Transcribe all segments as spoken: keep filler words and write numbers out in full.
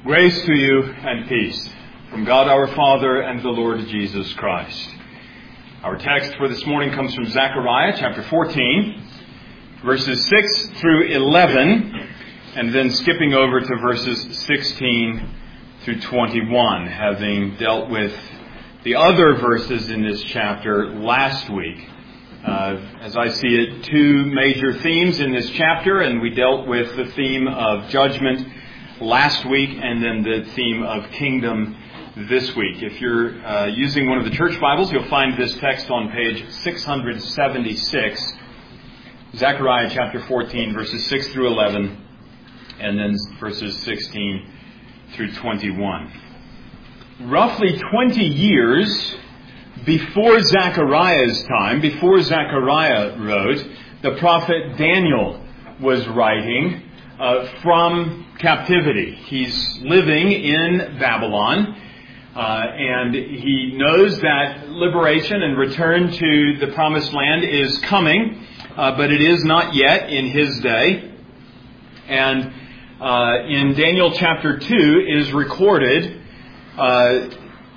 Grace to you and peace from God our Father and the Lord Jesus Christ. Our text for this morning comes from Zechariah chapter fourteen, verses six through eleven, and then skipping over to verses sixteen through twenty-one, having dealt with the other verses in this chapter last week. Uh, as I see it, two major themes in this chapter, and we dealt with the theme of judgment last week and then the theme of kingdom this week. If you're uh, using one of the church Bibles, you'll find this text on page six seventy-six, Zechariah chapter fourteen, verses six through eleven, and then verses sixteen through twenty-one. Roughly twenty years before Zechariah's time, before Zechariah wrote, the prophet Daniel was writing uh, from captivity. He's living in Babylon, uh, and he knows that liberation and return to the promised land is coming, uh, but it is not yet in his day. And uh, in Daniel chapter two is recorded uh,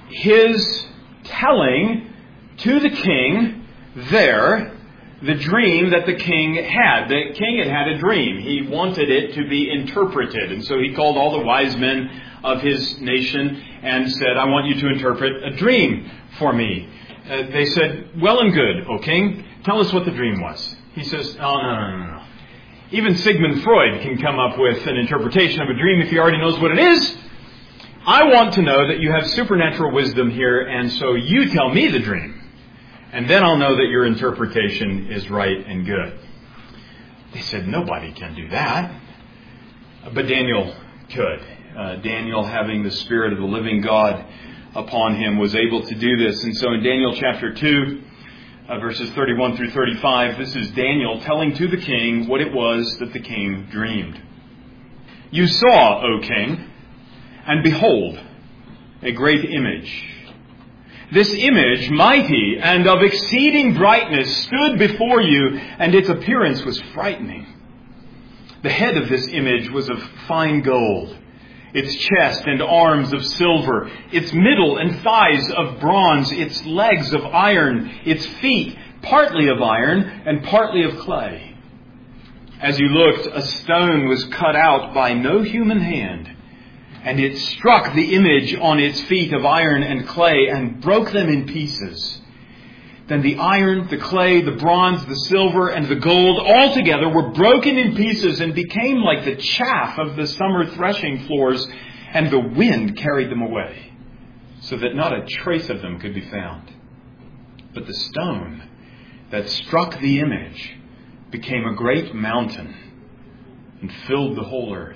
his telling to the king there the dream that the king had. The king had had a dream. He wanted it to be interpreted. And so he called all the wise men of his nation and said, I want you to interpret a dream for me. Uh, they said, well and good, O king. Tell us what the dream was. He says, oh, no, no, no, no. Even Sigmund Freud can come up with an interpretation of a dream if he already knows what it is. I want to know that you have supernatural wisdom here, and so you tell me the dream. And then I'll know that your interpretation is right and good. They said, nobody can do that. But Daniel could. Uh, Daniel, having the Spirit of the living God upon him, was able to do this. And so in Daniel chapter two, uh, verses thirty-one through thirty-five, this is Daniel telling to the king what it was that the king dreamed. You saw, O king, and behold, a great image. This image, mighty and of exceeding brightness, stood before you, and its appearance was frightening. The head of this image was of fine gold, its chest and arms of silver, its middle and thighs of bronze, its legs of iron, its feet partly of iron and partly of clay. As you looked, a stone was cut out by no human hand, and it struck the image on its feet of iron and clay and broke them in pieces. Then the iron, the clay, the bronze, the silver, and the gold all together were broken in pieces and became like the chaff of the summer threshing floors, and the wind carried them away, so that not a trace of them could be found. But the stone that struck the image became a great mountain and filled the whole earth.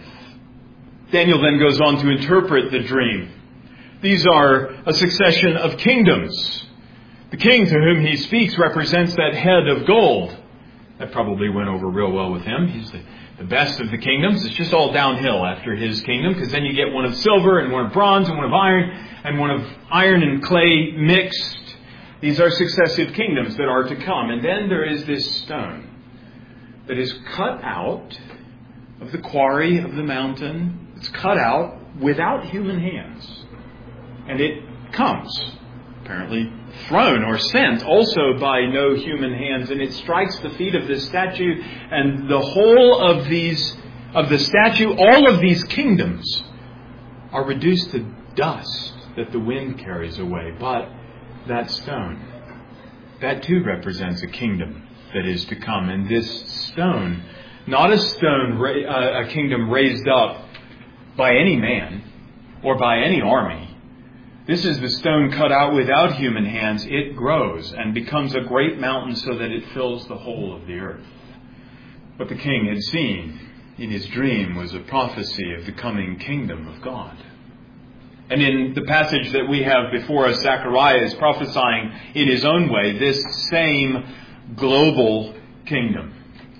Daniel then goes on to interpret the dream. These are a succession of kingdoms. The king to whom he speaks represents that head of gold. That probably went over real well with him. He's the, the best of the kingdoms. It's just all downhill after his kingdom, because then you get one of silver and one of bronze and one of iron and one of iron and clay mixed. These are successive kingdoms that are to come. And then there is this stone that is cut out of the quarry of the mountain. It's cut out without human hands. And it comes, apparently thrown or sent also by no human hands. And it strikes the feet of this statue, and the whole of these, of the statue, all of these kingdoms are reduced to dust that the wind carries away. But that stone, that too represents a kingdom that is to come. And this stone, not a stone, a kingdom raised up by any man or by any army. This is the stone cut out without human hands. It grows and becomes a great mountain so that it fills the whole of the earth. What the king had seen in his dream was a prophecy of the coming kingdom of God. And in the passage that we have before us, Zechariah is prophesying in his own way this same global kingdom.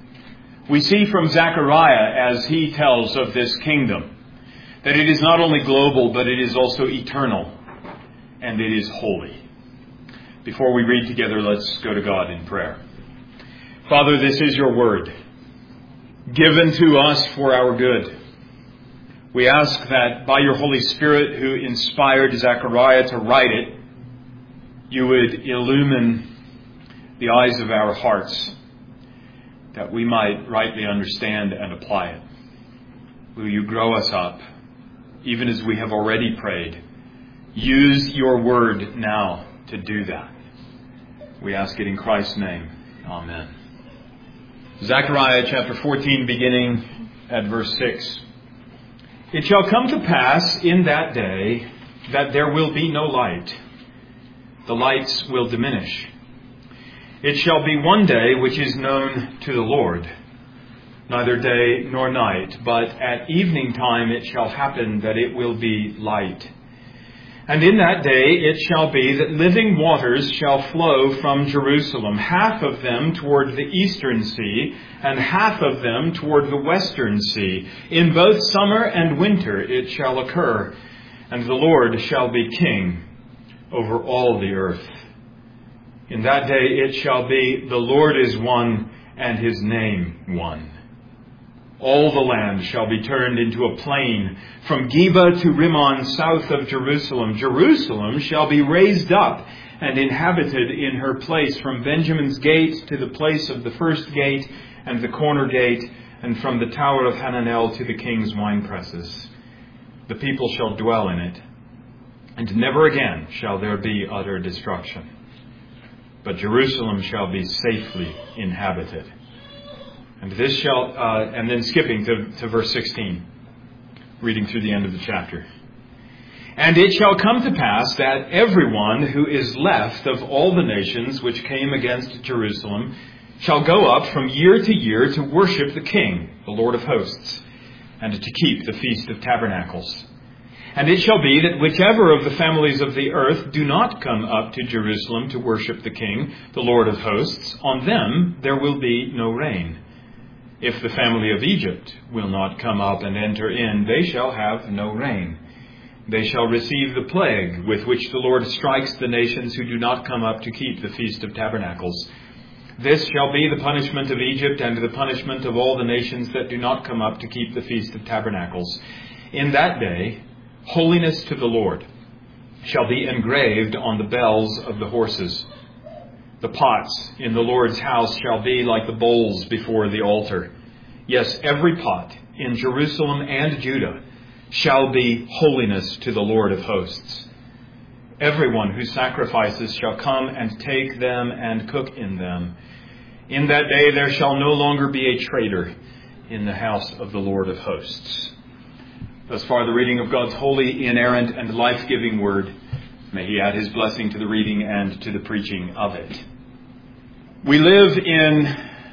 We see from Zechariah, as he tells of this kingdom, that it is not only global, but it is also eternal, and it is holy. Before we read together, let's go to God in prayer. Father, this is your word, given to us for our good. We ask that by your Holy Spirit, who inspired Zechariah to write it, you would illumine the eyes of our hearts, that we might rightly understand and apply it. Will you grow us up, even as we have already prayed? Use your word now to do that. We ask it in Christ's name. Amen. Zechariah chapter fourteen, beginning at verse six. It shall come to pass in that day that there will be no light. The lights will diminish. It shall be one day which is known to the Lord, neither day nor night, but at evening time it shall happen that it will be light. And in that day it shall be that living waters shall flow from Jerusalem, half of them toward the eastern sea, and half of them toward the western sea. In both summer and winter it shall occur, and the Lord shall be king over all the earth. In that day it shall be, the Lord is one, and his name one. All the land shall be turned into a plain, from Geba to Rimmon, south of Jerusalem. Jerusalem shall be raised up and inhabited in her place, from Benjamin's gate to the place of the first gate and the corner gate, and from the tower of Hananel to the king's winepresses. The people shall dwell in it, and never again shall there be utter destruction. But Jerusalem shall be safely inhabited. And this shall, uh, and then skipping to, to verse sixteen, reading through the end of the chapter. And it shall come to pass that everyone who is left of all the nations which came against Jerusalem shall go up from year to year to worship the King, the Lord of hosts, and to keep the Feast of Tabernacles. And it shall be that whichever of the families of the earth do not come up to Jerusalem to worship the King, the Lord of hosts, on them there will be no rain. If the family of Egypt will not come up and enter in, they shall have no rain. They shall receive the plague with which the Lord strikes the nations who do not come up to keep the Feast of Tabernacles. This shall be the punishment of Egypt and the punishment of all the nations that do not come up to keep the Feast of Tabernacles. In that day, holiness to the Lord shall be engraved on the bells of the horses. The pots in the Lord's house shall be like the bowls before the altar. Yes, every pot in Jerusalem and Judah shall be holiness to the Lord of hosts. Everyone who sacrifices shall come and take them and cook in them. In that day there shall no longer be a traitor in the house of the Lord of hosts. Thus far the reading of God's holy, inerrant, and life-giving word. May he add his blessing to the reading and to the preaching of it. We live in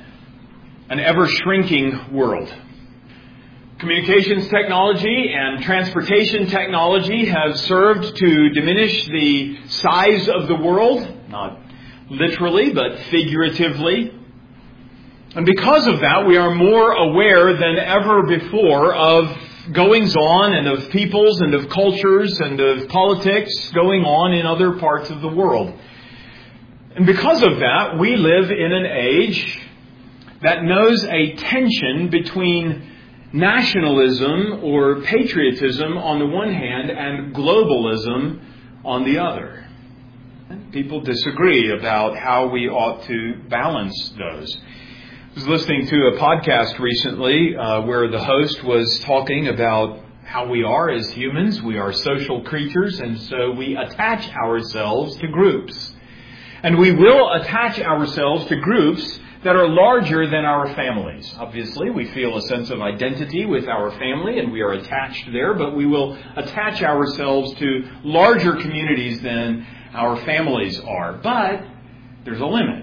an ever-shrinking world. Communications technology and transportation technology have served to diminish the size of the world, not literally, but figuratively. And because of that, we are more aware than ever before of goings-on and of peoples and of cultures and of politics going on in other parts of the world. And because of that, we live in an age that knows a tension between nationalism or patriotism on the one hand and globalism on the other. People disagree about how we ought to balance those. I was listening to a podcast recently uh, where the host was talking about how we are as humans. We are social creatures, and so we attach ourselves to groups. And we will attach ourselves to groups that are larger than our families. Obviously, we feel a sense of identity with our family, and we are attached there, but we will attach ourselves to larger communities than our families are. But there's a limit.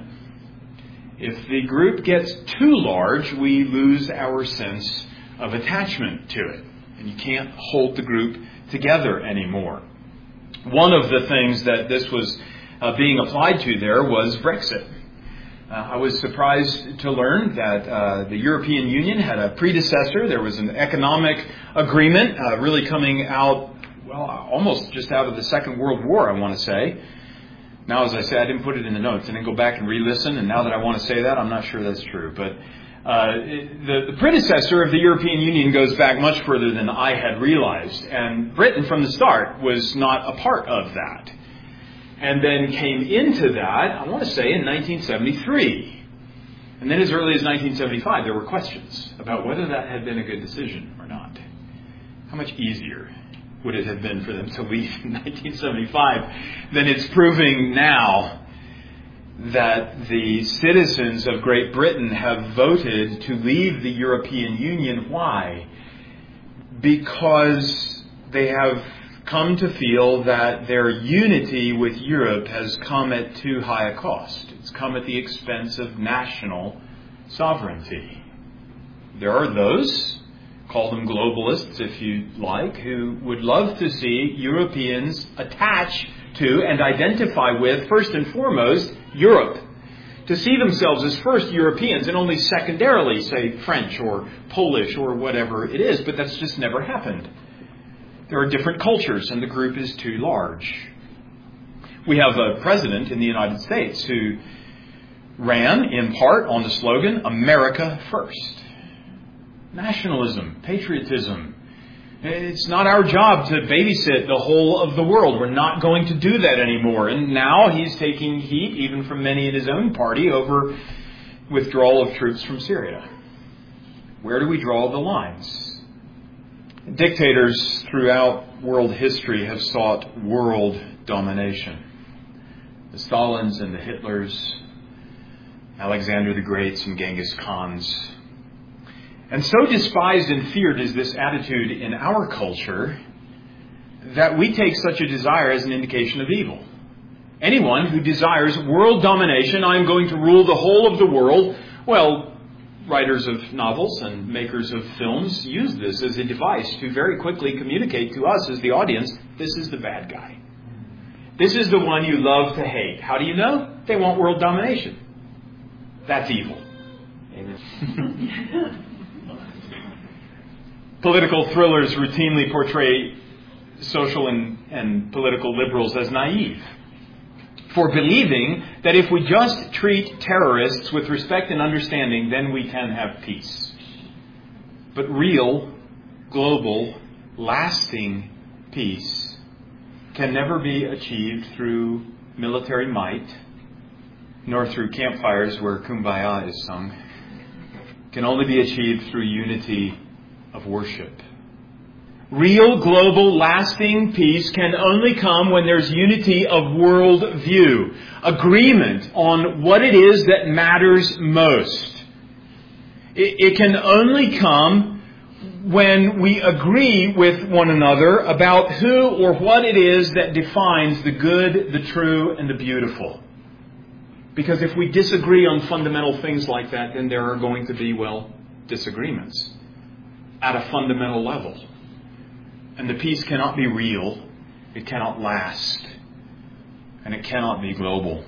If the group gets too large, we lose our sense of attachment to it. And you can't hold the group together anymore. One of the things that this was uh, being applied to there was Brexit. Uh, I was surprised to learn that uh, the European Union had a predecessor. There was an economic agreement uh, really coming out, well, almost just out of the Second World War, I want to say. Now, as I said, I didn't put it in the notes. I didn't go back and re-listen, and now that I want to say that, I'm not sure that's true. But Uh, the, the predecessor of the European Union goes back much further than I had realized. And Britain from the start was not a part of that. And then came into that, I want to say, in nineteen seventy-three. And then as early as nineteen seventy-five, there were questions about whether that had been a good decision or not. How much easier would it have been for them to leave in nineteen seventy-five than it's proving now that the citizens of Great Britain have voted to leave the European Union. Why? Because they have come to feel that their unity with Europe has come at too high a cost. It's come at the expense of national sovereignty. There are those, call them globalists if you like, who would love to see Europeans attach to and identify with, first and foremost, Europe. To see themselves as first Europeans and only secondarily, say, French or Polish or whatever it is. But that's just never happened. There are different cultures and the group is too large. We have a president in the United States who ran in part on the slogan, America First. Nationalism, patriotism. It's not our job to babysit the whole of the world. We're not going to do that anymore. And now he's taking heat, even from many in his own party, over withdrawal of troops from Syria. Where do we draw the lines? Dictators throughout world history have sought world domination. The Stalins and the Hitlers, Alexander the Greats and Genghis Khans. And so despised and feared is this attitude in our culture that we take such a desire as an indication of evil. Anyone who desires world domination, I'm going to rule the whole of the world, well, writers of novels and makers of films use this as a device to very quickly communicate to us as the audience, this is the bad guy. This is the one you love to hate. How do you know? They want world domination. That's evil. Amen. Political thrillers routinely portray social and, and political liberals as naive for believing that if we just treat terrorists with respect and understanding, then we can have peace. But real, global, lasting peace can never be achieved through military might, nor through campfires where Kumbaya is sung. It can only be achieved through unity of worship. Real, global, lasting peace can only come when there's unity of world view, agreement on what it is that matters most. It, it can only come when we agree with one another about who or what it is that defines the good, the true, and the beautiful. Because if we disagree on fundamental things like that, then there are going to be, well, disagreements at a fundamental level. And the peace cannot be real, it cannot last, and it cannot be global.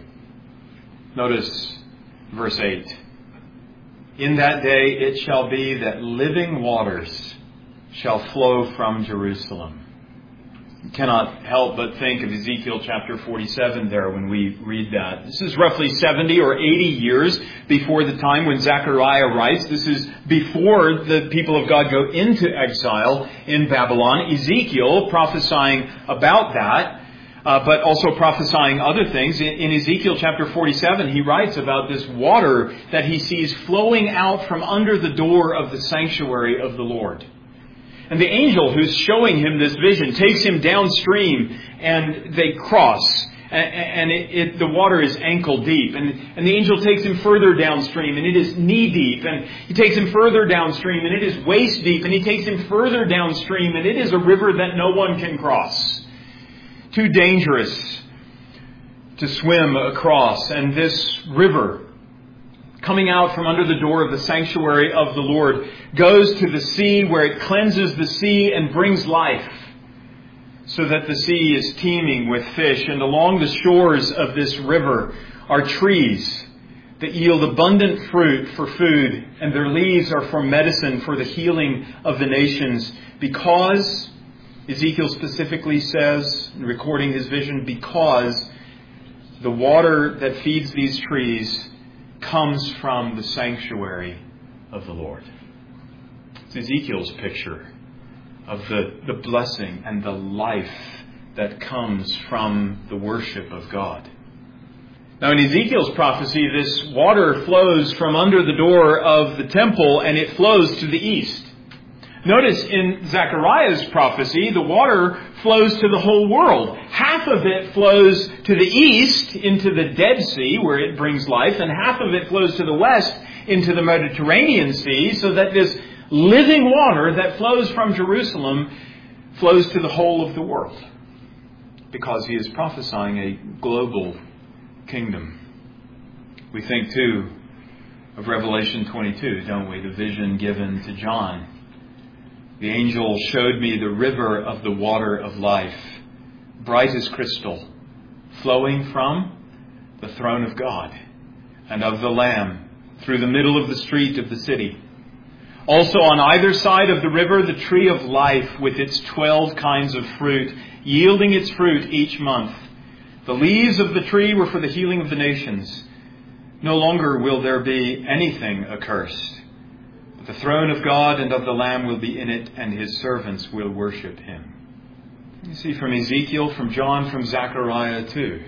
Notice verse eight. In that day it shall be that living waters shall flow from Jerusalem. You cannot help but think of Ezekiel chapter forty-seven there when we read that. This is roughly seventy or eighty years before the time when Zechariah writes. This is before the people of God go into exile in Babylon. Ezekiel prophesying about that, uh, but also prophesying other things. In, in Ezekiel chapter forty-seven, he writes about this water that he sees flowing out from under the door of the sanctuary of the Lord. And the angel who's showing him this vision takes him downstream and they cross. And it, it, the water is ankle deep. And, and the angel takes him further downstream and it is knee deep. And he takes him further downstream and it is waist deep. And he takes him further downstream and it is a river that no one can cross. Too dangerous to swim across. And this river, coming out from under the door of the sanctuary of the Lord, goes to the sea where it cleanses the sea and brings life, so that the sea is teeming with fish. And along the shores of this river are trees that yield abundant fruit for food, and their leaves are for medicine, for the healing of the nations. Because, Ezekiel specifically says, recording his vision, because the water that feeds these trees comes from the sanctuary of the Lord. It's Ezekiel's picture of the, the blessing and the life that comes from the worship of God. Now in Ezekiel's prophecy, this water flows from under the door of the temple and it flows to the east. Notice in Zechariah's prophecy, the water flows to the whole world. Half of it flows to the east into the Dead Sea where it brings life, and half of it flows to the west into the Mediterranean Sea, so that this living water that flows from Jerusalem flows to the whole of the world. Because he is prophesying a global kingdom. We think too of Revelation twenty-two, don't we? The vision given to John. The angel showed me the river of the water of life, bright as crystal, flowing from the throne of God and of the Lamb through the middle of the street of the city. Also on either side of the river, the tree of life with its twelve kinds of fruit, yielding its fruit each month. The leaves of the tree were for the healing of the nations. No longer will there be anything accursed. The throne of God and of the Lamb will be in it, and his servants will worship him. You see from Ezekiel, from John, from Zechariah too.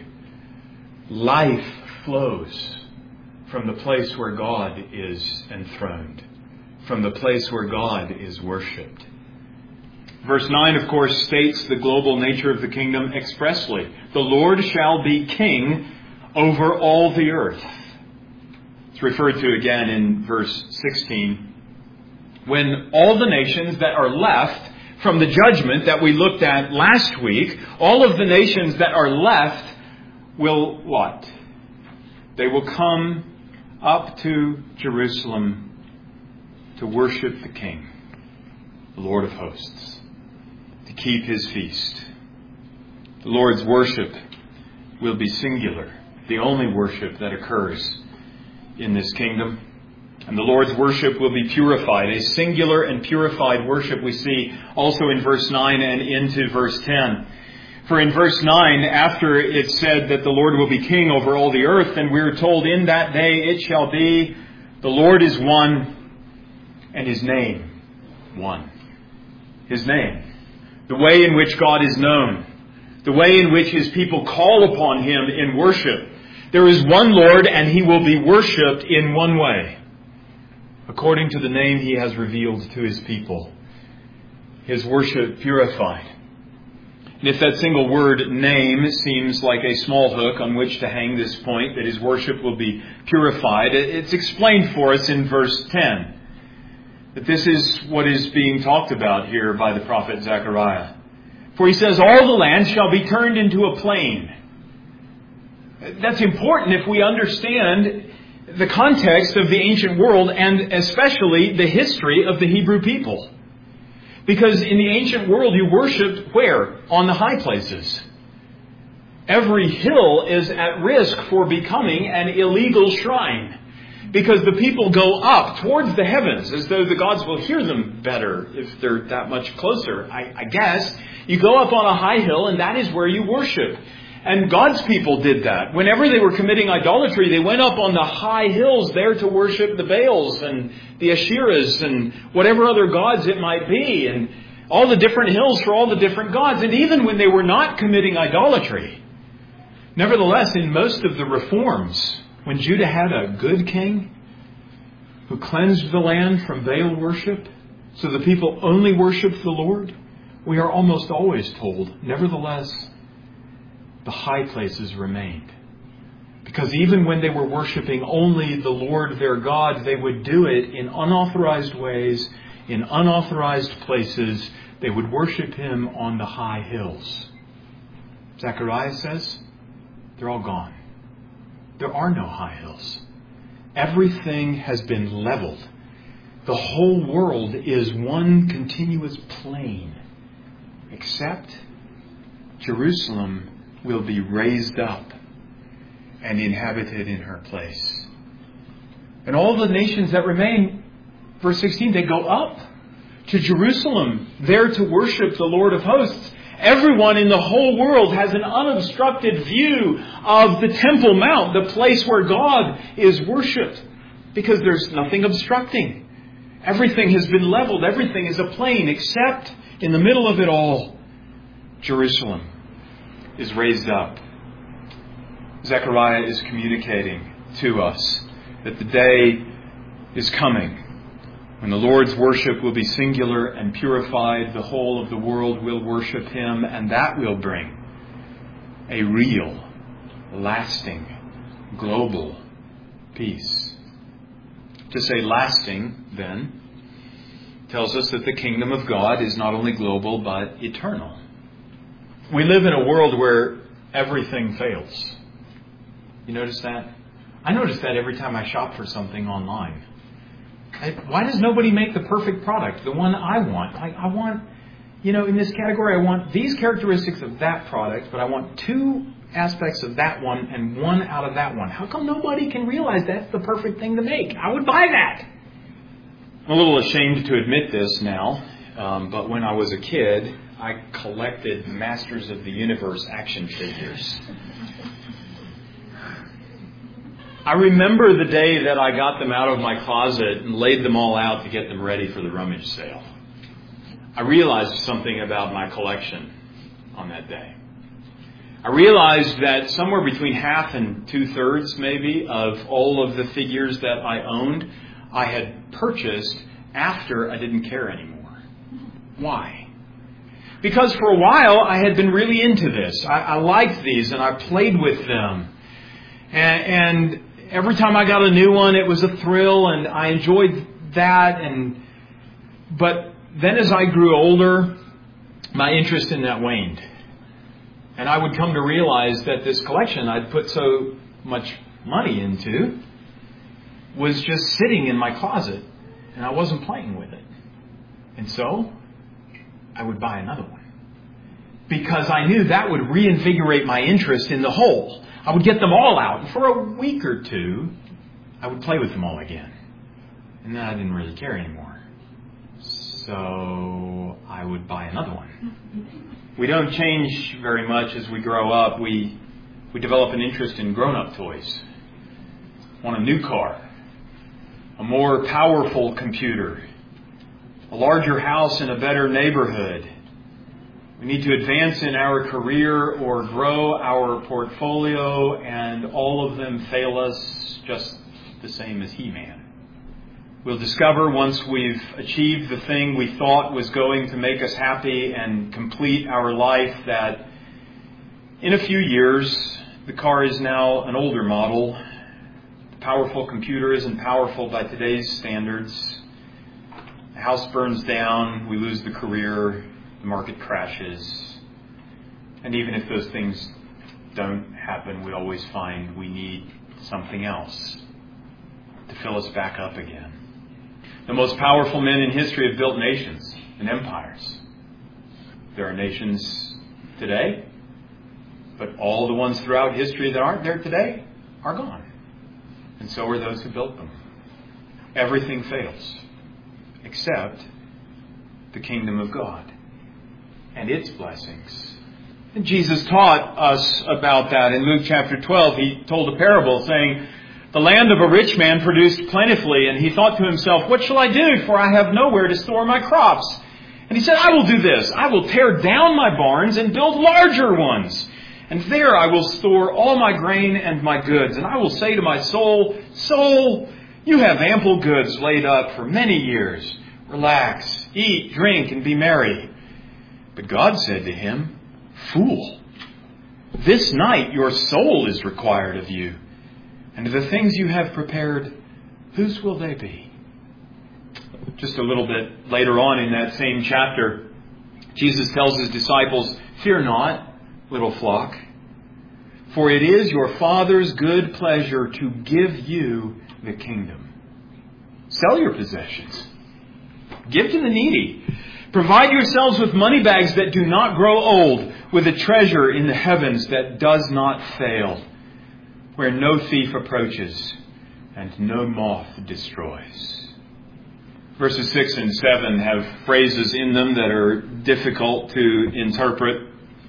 Life flows from the place where God is enthroned, from the place where God is worshipped. Verse nine, of course, states the global nature of the kingdom expressly. The Lord shall be king over all the earth. It's referred to again in verse sixteen. When all the nations that are left from the judgment that we looked at last week, all of the nations that are left will what? They will come up to Jerusalem to worship the King, the Lord of hosts, to keep his feast. The Lord's worship will be singular, the only worship that occurs in this kingdom. And the Lord's worship will be purified, a singular and purified worship we see also in verse nine and into verse ten. For in verse nine, after it said that the Lord will be king over all the earth, and we're told in that day it shall be, the Lord is one, and his name one. His name. The way in which God is known. The way in which his people call upon him in worship. There is one Lord, and he will be worshipped in one way, according to the name he has revealed to his people. His worship purified. And if that single word, name, seems like a small hook on which to hang this point, that his worship will be purified, it's explained for us in verse ten. That this is what is being talked about here by the prophet Zechariah. For he says, all the land shall be turned into a plain. That's important if we understand the context of the ancient world, and especially the history of the Hebrew people. Because in the ancient world you worshipped where? On the high places. Every hill is at risk for becoming an illegal shrine. Because the people go up towards the heavens as though the gods will hear them better if they're that much closer. I, I guess you go up on a high hill and that is where you worship. And God's people did that. Whenever they were committing idolatry, they went up on the high hills there to worship the Baals and the Asherahs and whatever other gods it might be. And all the different hills for all the different gods. And even when they were not committing idolatry, nevertheless, in most of the reforms, when Judah had a good king who cleansed the land from Baal worship, so the people only worshiped the Lord, we are almost always told, nevertheless, the high places remained. Because even when they were worshiping only the Lord their God, they would do it in unauthorized ways, in unauthorized places. They would worship him on the high hills. Zechariah says, they're all gone. There are no high hills. Everything has been leveled. The whole world is one continuous plain, except Jerusalem will be raised up and inhabited in her place. And all the nations that remain, verse sixteen, they go up to Jerusalem, there to worship the Lord of hosts. Everyone in the whole world has an unobstructed view of the Temple Mount, the place where God is worshipped, because there's nothing obstructing. Everything has been leveled. Everything is a plain, except in the middle of it all, Jerusalem is raised up. Zechariah is communicating to us that the day is coming when the Lord's worship will be singular and purified. The whole of the world will worship Him, and that will bring a real, lasting, global peace. To say lasting, then, tells us that the kingdom of God is not only global, but eternal. We live in a world where everything fails. You notice that? I notice that every time I shop for something online. I, why does nobody make the perfect product, the one I want? I, I want, you know, in this category, I want these characteristics of that product, but I want two aspects of that one and one out of that one. How come nobody can realize that's the perfect thing to make? I would buy that. I'm a little ashamed to admit this now, um, but when I was a kid, I collected Masters of the Universe action figures. I remember the day that I got them out of my closet and laid them all out to get them ready for the rummage sale. I realized something about my collection on that day. I realized that somewhere between half and two-thirds, maybe, of all of the figures that I owned, I had purchased after I didn't care anymore. Why? Because for a while I had been really into this. I, I liked these and I played with them. And, and every time I got a new one, it was a thrill and I enjoyed that. And but then as I grew older, my interest in that waned. And I would come to realize that this collection I'd put so much money into was just sitting in my closet and I wasn't playing with it. And so I would buy another one. Because I knew that would reinvigorate my interest in the whole. I would get them all out. And for a week or two, I would play with them all again. And then I didn't really care anymore. So I would buy another one. We don't change very much as we grow up. We we develop an interest in grown-up toys. Want a new car. A more powerful computer. A larger house in a better neighborhood. We need to advance in our career or grow our portfolio, and all of them fail us just the same as He-Man. We'll discover once we've achieved the thing we thought was going to make us happy and complete our life that in a few years the car is now an older model. The powerful computer isn't powerful by today's standards. The house burns down, we lose the career, the market crashes. And even if those things don't happen, we always find we need something else to fill us back up again. The most powerful men in history have built nations and empires. There are nations today, but all the ones throughout history that aren't there today are gone. And so are those who built them. Everything fails except the kingdom of God and its blessings. And Jesus taught us about that in Luke chapter twelve. He told a parable saying, the land of a rich man produced plentifully, and he thought to himself, what shall I do, for I have nowhere to store my crops? And he said, I will do this. I will tear down my barns and build larger ones. And there I will store all my grain and my goods. And I will say to my soul, soul, you have ample goods laid up for many years. Relax, eat, drink, and be merry. But God said to him, fool, this night your soul is required of you. And the things you have prepared, whose will they be? Just a little bit later on in that same chapter, Jesus tells his disciples, fear not, little flock, for it is your Father's good pleasure to give you the kingdom. Sell your possessions. Give to the needy. Provide yourselves with money bags that do not grow old, with a treasure in the heavens that does not fail, where no thief approaches and no moth destroys. Verses six and seven have phrases in them that are difficult to interpret.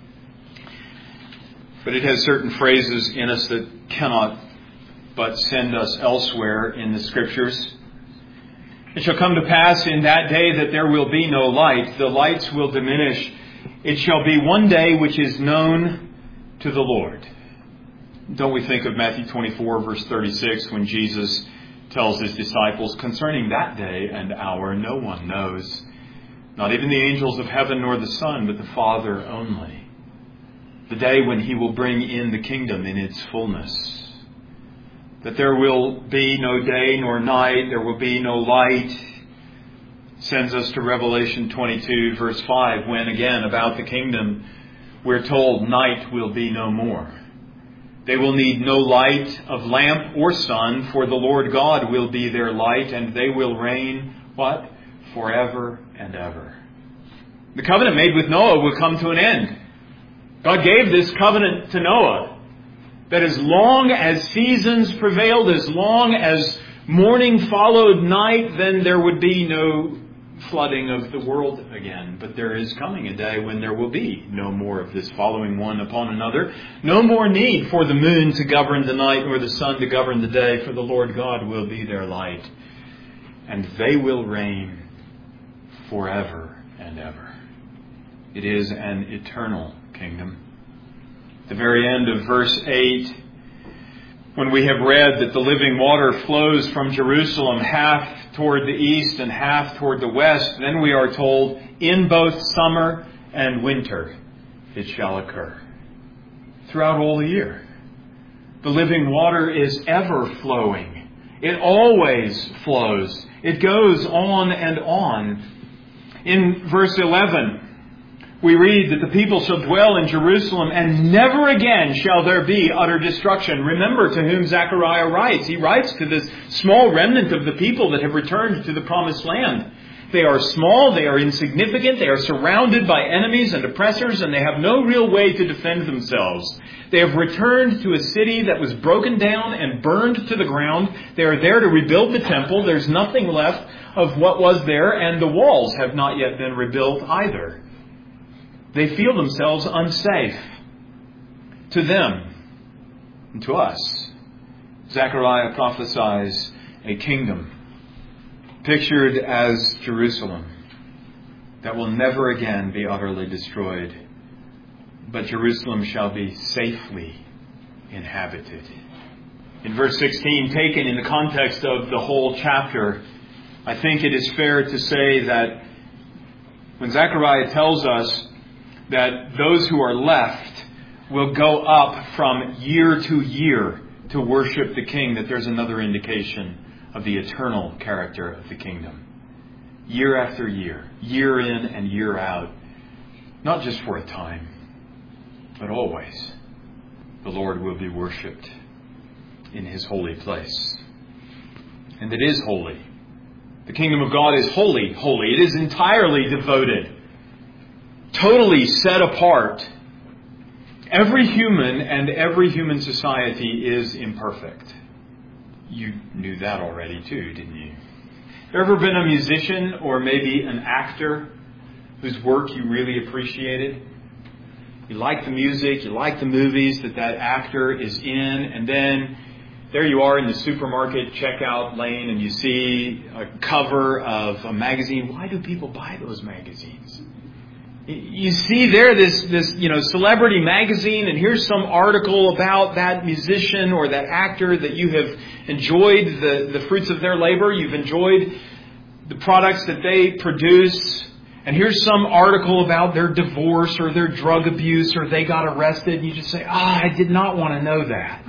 But it has certain phrases in us that cannot but send us elsewhere in the Scriptures. It shall come to pass in that day that there will be no light. The lights will diminish. It shall be one day which is known to the Lord. Don't we think of Matthew twenty-four, verse thirty-six, when Jesus tells his disciples, concerning that day and hour, no one knows, not even the angels of heaven nor the Son, but the Father only. The day when he will bring in the kingdom in its fullness. That there will be no day nor night, there will be no light, sends us to Revelation twenty-two, verse five, when again about the kingdom we're told night will be no more. They will need no light of lamp or sun, for the Lord God will be their light, and they will reign, what? Forever and ever. The covenant made with Noah will come to an end. God gave this covenant to Noah, that as long as seasons prevailed, as long as morning followed night, then there would be no flooding of the world again. But there is coming a day when there will be no more of this following one upon another. No more need for the moon to govern the night or the sun to govern the day, for the Lord God will be their light. And they will reign forever and ever. It is an eternal kingdom. At the very end of verse eight, when we have read that the living water flows from Jerusalem half toward the east and half toward the west, then we are told, in both summer and winter it shall occur. Throughout all the year. The living water is ever flowing. It always flows. It goes on and on. In verse eleven, we read that the people shall dwell in Jerusalem, and never again shall there be utter destruction. Remember to whom Zechariah writes. He writes to this small remnant of the people that have returned to the promised land. They are small, they are insignificant, they are surrounded by enemies and oppressors, and they have no real way to defend themselves. They have returned to a city that was broken down and burned to the ground. They are there to rebuild the temple. There's nothing left of what was there, and the walls have not yet been rebuilt either. They feel themselves unsafe. To them and to us, Zechariah prophesies a kingdom pictured as Jerusalem that will never again be utterly destroyed, but Jerusalem shall be safely inhabited. In verse sixteen, taken in the context of the whole chapter, I think it is fair to say that when Zechariah tells us that those who are left will go up from year to year to worship the King, that there's another indication of the eternal character of the kingdom. Year after year, year in and year out, not just for a time, but always, the Lord will be worshipped in His holy place. And it is holy. The kingdom of God is holy, holy. It is entirely devoted, totally set apart. Every human and every human society is imperfect. You knew that already too, didn't you? Have you ever been a musician or maybe an actor whose work you really appreciated? You like the music, you like the movies that that actor is in, and then there you are in the supermarket checkout lane and you see a cover of a magazine. Why do people buy those magazines? You see there this, this, you know, celebrity magazine, and here's some article about that musician or that actor that you have enjoyed the, the fruits of their labor. You've enjoyed the products that they produce. And here's some article about their divorce or their drug abuse or they got arrested. And you just say, ah, I did not want to know that.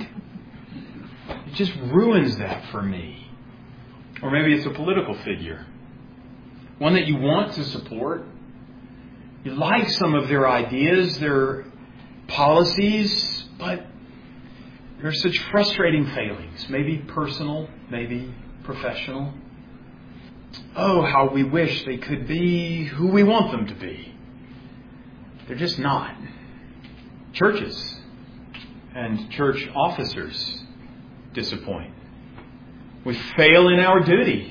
It just ruins that for me. Or maybe it's a political figure. One that you want to support. You like some of their ideas, their policies, but there are such frustrating failings. Maybe personal, maybe professional. Oh, how we wish they could be who we want them to be. They're just not. Churches and church officers disappoint. We fail in our duty.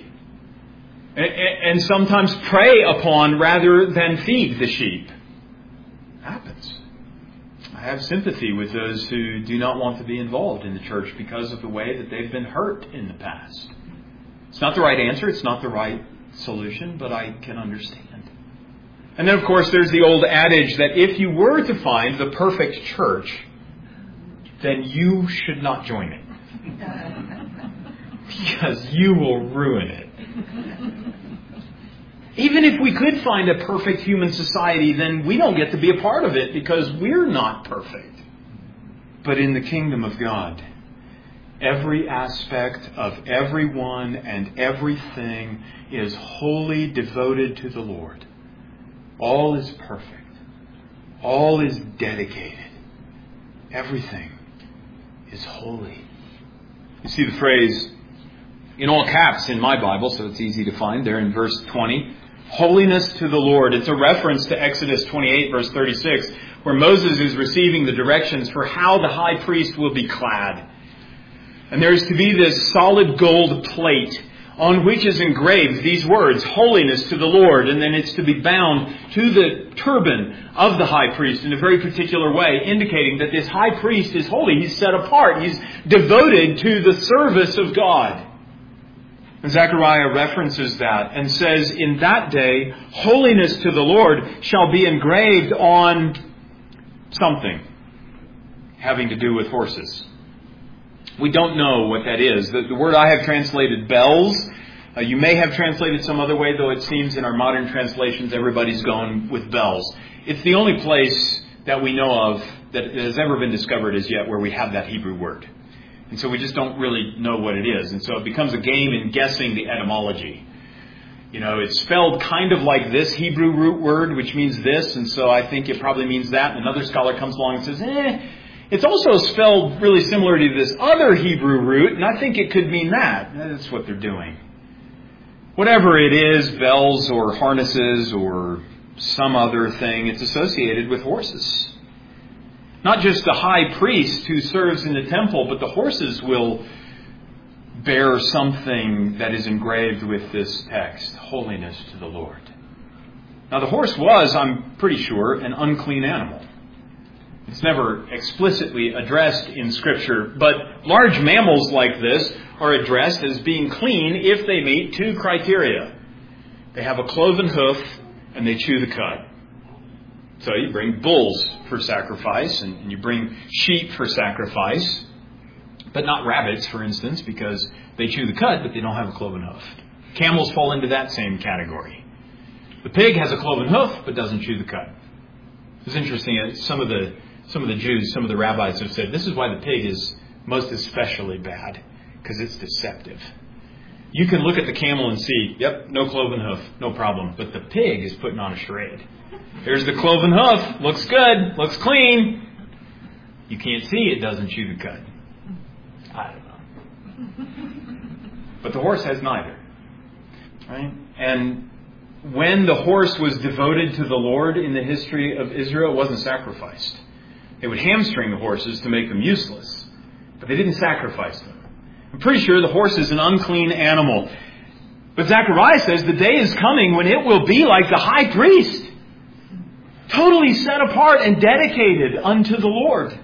And sometimes prey upon rather than feed the sheep. It happens. I have sympathy with those who do not want to be involved in the church because of the way that they've been hurt in the past. It's not the right answer. It's not the right solution, but I can understand. And then, of course, there's the old adage that if you were to find the perfect church, then you should not join it. Because you will ruin it. Even if we could find a perfect human society, then we don't get to be a part of it because we're not perfect. But in the kingdom of God, every aspect of everyone and everything is wholly devoted to the Lord. All is perfect. All is dedicated. Everything is holy. You see the phrase in all caps in my Bible, so it's easy to find there in verse twenty. Holiness to the Lord. It's a reference to Exodus twenty-eight, verse thirty-six, where Moses is receiving the directions for how the high priest will be clad. And there is to be this solid gold plate on which is engraved these words, holiness to the Lord. And then it's to be bound to the turban of the high priest in a very particular way, indicating that this high priest is holy. He's set apart. He's devoted to the service of God. And Zechariah references that and says, in that day, holiness to the Lord shall be engraved on something having to do with horses. We don't know what that is. The, the word I have translated bells. Uh, you may have translated some other way, though it seems in our modern translations everybody's going with bells. It's the only place that we know of that has ever been discovered as yet where we have that Hebrew word. And so we just don't really know what it is. And so it becomes a game in guessing the etymology. You know, it's spelled kind of like this Hebrew root word, which means this. And so I think it probably means that. And another scholar comes along and says, eh, it's also spelled really similar to this other Hebrew root. And I think it could mean that. That's what they're doing. Whatever it is, bells or harnesses or some other thing, it's associated with horses. Not just the high priest who serves in the temple, but the horses will bear something that is engraved with this text, holiness to the Lord. Now the horse was, I'm pretty sure, an unclean animal. It's never explicitly addressed in Scripture, but large mammals like this are addressed as being clean if they meet two criteria. They have a cloven hoof and they chew the cud. So you bring bulls for sacrifice, and you bring sheep for sacrifice, but not rabbits, for instance, because they chew the cud, but they don't have a cloven hoof. Camels fall into that same category. The pig has a cloven hoof, but doesn't chew the cud. It's interesting. Some of the some of the Jews, some of the rabbis have said this is why the pig is most especially bad, because it's deceptive. You can look at the camel and see, yep, no cloven hoof, no problem. But the pig is putting on a charade. There's the cloven hoof. Looks good. Looks clean. You can't see it doesn't chew the cud. I don't know. But the horse has neither. Right? And when the horse was devoted to the Lord in the history of Israel, it wasn't sacrificed. They would hamstring the horses to make them useless. But they didn't sacrifice them. I'm pretty sure the horse is an unclean animal. But Zechariah says the day is coming when it will be like the high priest. Totally set apart and dedicated unto the Lord.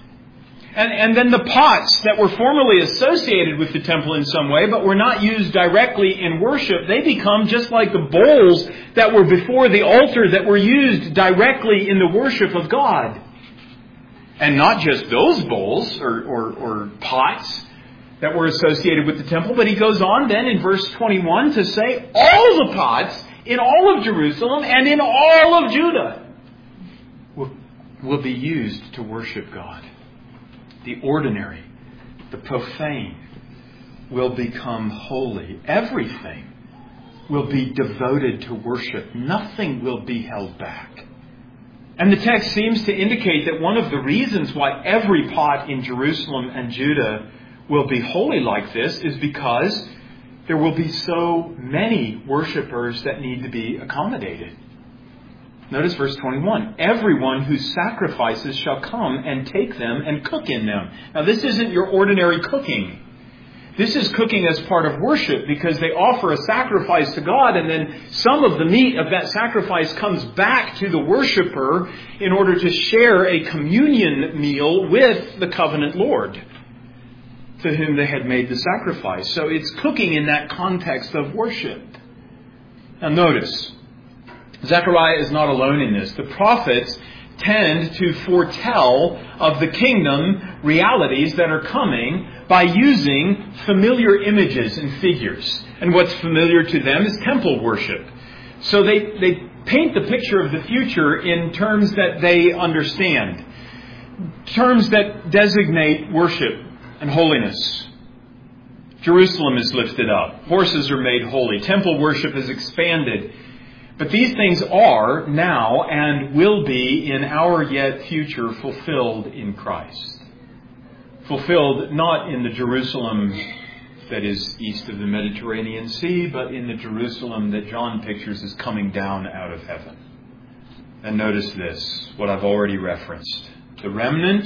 And, and then the pots that were formerly associated with the temple in some way, but were not used directly in worship, they become just like the bowls that were before the altar that were used directly in the worship of God. And not just those bowls or, or, or pots that were associated with the temple, but he goes on then in verse twenty-one to say all the pots in all of Jerusalem and in all of Judah will, will be used to worship God. The ordinary, the profane will become holy. Everything will be devoted to worship. Nothing will be held back. And the text seems to indicate that one of the reasons why every pot in Jerusalem and Judah will be holy like this is because there will be so many worshipers that need to be accommodated. Notice verse twenty-one. Everyone who sacrifices shall come and take them and cook in them. Now this isn't your ordinary cooking. This is cooking as part of worship because they offer a sacrifice to God, and then some of the meat of that sacrifice comes back to the worshiper in order to share a communion meal with the covenant Lord. to whom they had made the sacrifice. So it's cooking in that context of worship. Now notice, Zechariah is not alone in this. The prophets tend to foretell of the kingdom realities that are coming by using familiar images and figures. And what's familiar to them is temple worship. So they, they paint the picture of the future in terms that they understand. Terms that designate worship and holiness. Jerusalem is lifted up. Horses are made holy. Temple worship is expanded. But these things are now and will be in our yet future fulfilled in Christ. Fulfilled not in the Jerusalem that is east of the Mediterranean Sea, but in the Jerusalem that John pictures as coming down out of heaven. And notice this, what I've already referenced. The remnant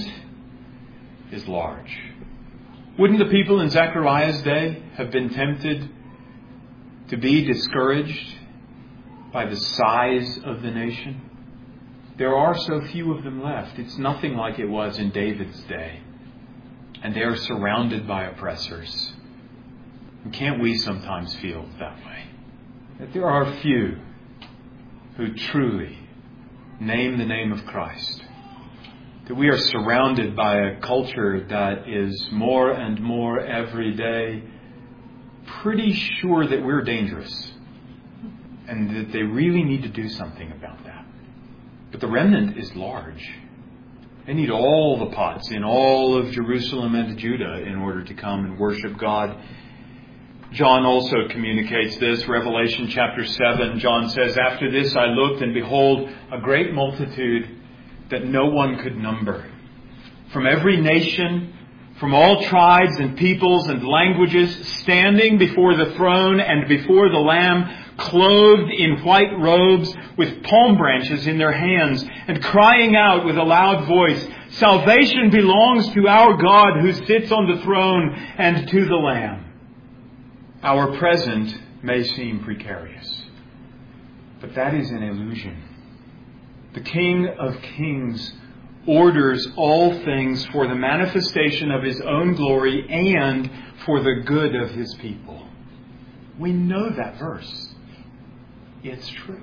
is large. Wouldn't the people in Zechariah's day have been tempted to be discouraged by the size of the nation? There are so few of them left. It's nothing like it was in David's day. And they are surrounded by oppressors. And can't we sometimes feel that way? That there are few who truly name the name of Christ. That we are surrounded by a culture that is more and more every day pretty sure that we're dangerous. And that they really need to do something about that. But the remnant is large. They need all the pots in all of Jerusalem and Judah in order to come and worship God. John also communicates this. Revelation chapter seven, John says, "After this I looked, and behold, a great multitude that no one could number. From every nation, from all tribes and peoples and languages, standing before the throne and before the Lamb, clothed in white robes, with palm branches in their hands, and crying out with a loud voice, 'Salvation belongs to our God who sits on the throne and to the Lamb.'" Our present may seem precarious, but that is an illusion. The King of Kings orders all things for the manifestation of His own glory and for the good of His people. We know that verse. It's true.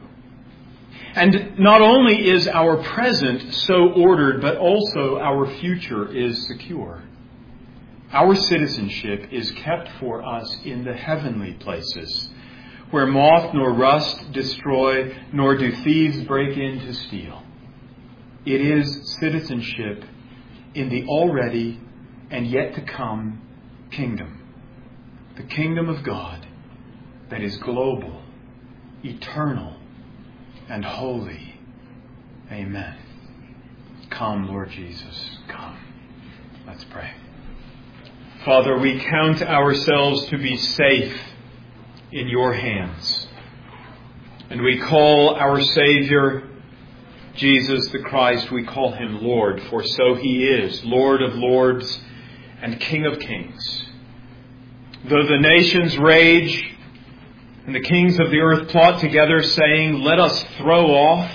And not only is our present so ordered, but also our future is secure. Our citizenship is kept for us in the heavenly places, where moth nor rust destroy, nor do thieves break in to steal. It is citizenship in the already and yet to come kingdom. The kingdom of God that is global, eternal, and holy. Amen. Come, Lord Jesus, come. Let's pray. Father, we count ourselves to be safe in your hands. And we call our Savior, Jesus the Christ, we call Him Lord, for so He is, Lord of lords and King of kings. Though the nations rage and the kings of the earth plot together, saying, "Let us throw off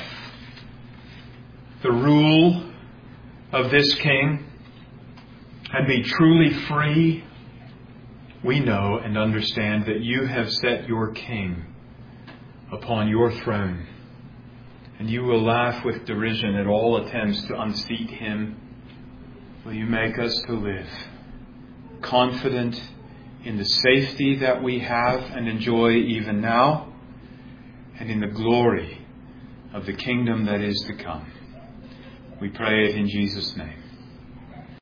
the rule of this king and be truly free," we know and understand that you have set your king upon your throne. And you will laugh with derision at all attempts to unseat him. Will you make us to live confident in the safety that we have and enjoy even now, and in the glory of the kingdom that is to come. We pray it in Jesus' name.